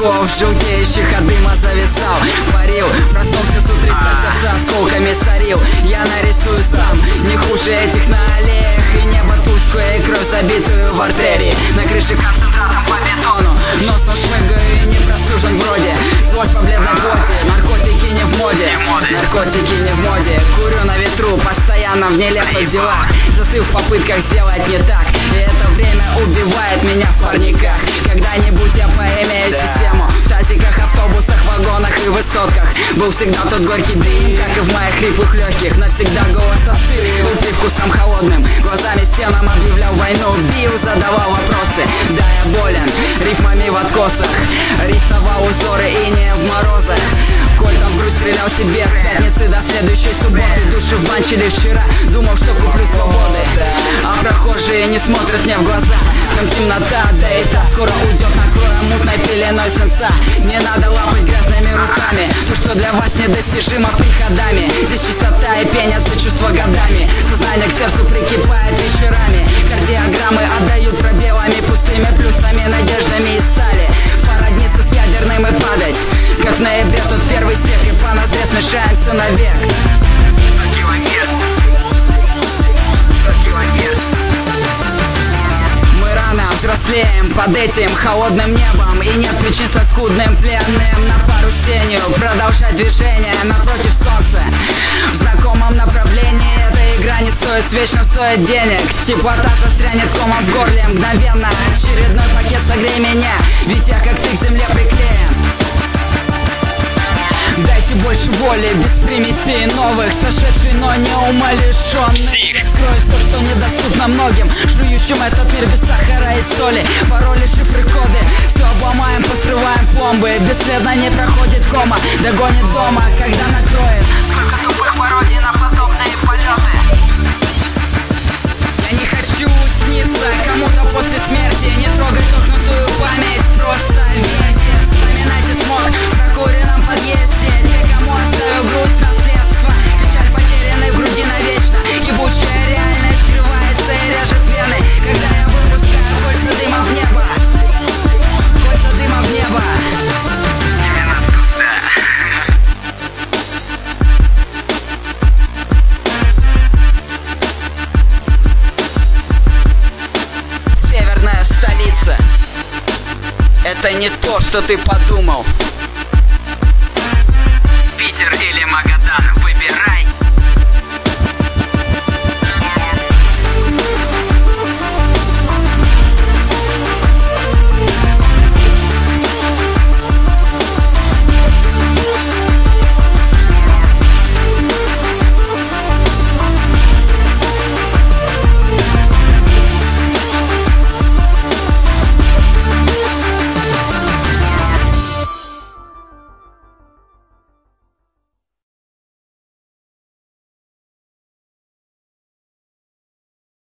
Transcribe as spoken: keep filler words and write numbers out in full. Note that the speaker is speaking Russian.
облаков желтеющих от дыма зависал, парил, проснулся с утреца, сердце осколками сорил. Я нарисую сам, не хуже этих на аллеях, и небо тусклое, и кровь забитую в артерии. На крыше концентратом по бетону, носом шмыгаю и не простужен вроде. Злость по бледной плоти, наркотики не в моде, наркотики не в моде. Курю на ветру, постоянно в нелепых делах, застыл в попытках сделать не так, и это время убивает меня в парниках. Когда-нибудь я поимею систему в тазиках, автобусах, вагонах и высотках. Был всегда тот горький дым, как и в моих хриплых легких. Навсегда голос остыл, привкусом холодным, глазами стенам объявлял войну, бил, задавал вопросы. Да, я болен рифмами в откосах, рисовал узоры инея в морозах. Кольтом в грудь стрелял себе с пятницы до следующей субботы. Души вбанчили вчера, думал, что куплю свободы, а прохожие не смотрят мне в глаза. Там темнота, да и та скоро уйдет, накроя мутной пеленой свинца. Не надо лапать грязными руками то, что для вас недостижимо приходами. Здесь чистота и пенятся чувства годами, сознание к сердцу прикипает вечерами. Кардиограммы отдают пробелами, пустыми плюсами, надеждами из стали. Породниться с ядерным и падать, как в ноябре тот первый снег, и по ноздре смешаемся навек. Мы рано взрослеем под этим холодным небом, и нет причин со скудным пленным на пару с тенью продолжать движение напротив солнца в знакомом направлении. Эта игра не стоит свеч, но стоит денег. Теплота застрянет комом в горле мгновенно. Очередной пакет согрей меня, ведь я как ты к земле приклеен. Дайте больше воли, без примесей новых, сошедший, но не умалишенный. Скрою все, что недоступно многим, жующим этот мир без сахара и соли. Пароли, шифры, коды, все обломаем, посрываем пломбы. Бесследно не проходит кома, догонит дома, когда накроет. Сколько тупых пародий на подобные полеты. Я не хочу сниться кому-то после смерти. Не трогай тухнутую память, просто верьте. Вспоминайте смог в прокуренном подъезде. Те, кому оставил грусть наследство, печаль потерянной в груди навечно. Ебучая реальность скрывается и режет вены, когда я выпускаю кольца дыма в небо. Кольца дыма в небо. Именно туда. Северная столица. Это не то, что ты подумал.